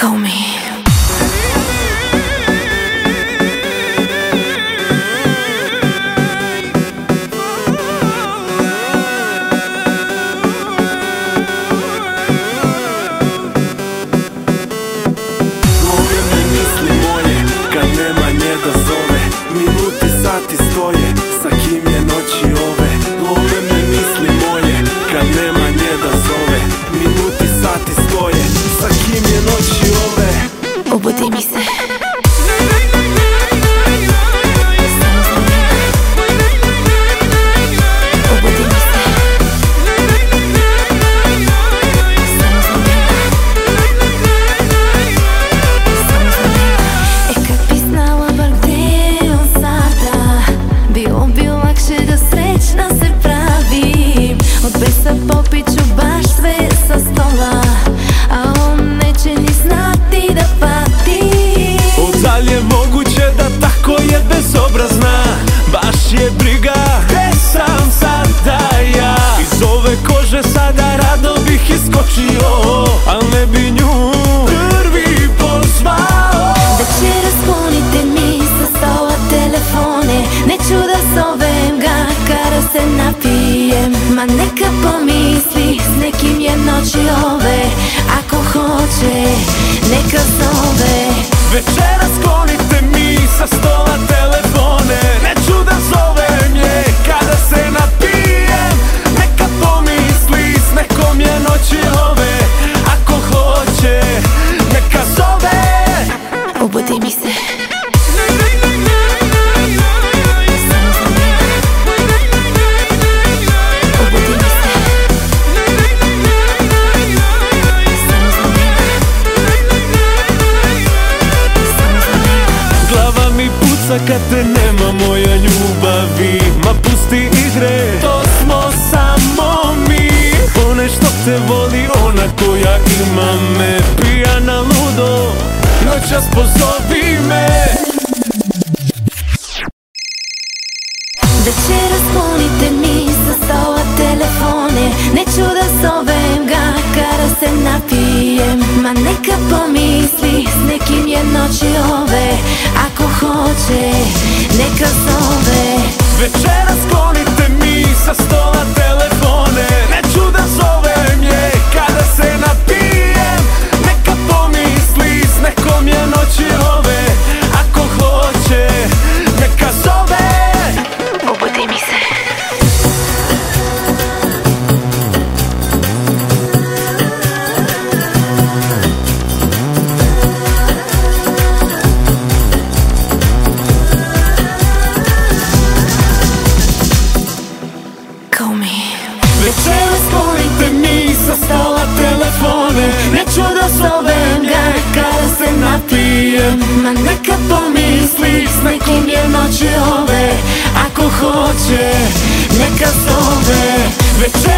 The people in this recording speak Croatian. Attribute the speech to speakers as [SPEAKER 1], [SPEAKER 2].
[SPEAKER 1] Call me.
[SPEAKER 2] Sati stoje, sa kim je noći ove. Lome me misli moje, kad nema nje da zove. Minuti, sati stoje, sa kim je noći ove.
[SPEAKER 1] Ubudi mi se. Popit ću baš sve sa stola, a on neće ni znati da pati.
[SPEAKER 2] Odalje je moguće da tako je bezobrazna. Baš je briga gde sam sada ja. Iz ove kože sada rado bih iskočio, al ne bi nju prvi pozvao.
[SPEAKER 1] Večeras sklonite mi sa stola telefone. Neću da zovem ga kada se napijem. Ma neka pomisli, s nekim je noći ove. Ako hoće, neka zove.
[SPEAKER 2] Večeras sklonite mi sa stola telefone. Neću da zovem je kada se napijem. Neka pomisli, s nekom je noći ove. Ako hoće, neka zove.
[SPEAKER 1] Ubudi mi se.
[SPEAKER 2] Kad te nema moja ljubavi, ma pusti igre, to smo samo mi. Ponešto te voli ona koja ima me pijana ludo, noćas pozovi me.
[SPEAKER 1] Večeras sklonite mi sa stola telefone. Neću da zovem ga kada se napijem. Ma neka pomisli, s nekim je noći ove. Ako hoće, neka zove.
[SPEAKER 2] Večeras sklonite mi sa stola telefone. Neću da zovem je kada se napijem. Neka pomisli, s nekom je noći ove. Ako hoće, neka zove.
[SPEAKER 1] Ubudi mi se. Call me.
[SPEAKER 2] Večeras sklonite mi sa stola telefone. Neću da zovem ga kada se napijem.
[SPEAKER 1] Ma neka
[SPEAKER 2] pomisli, s nekim je noći ove. Ako hoće, neka zove. Večeras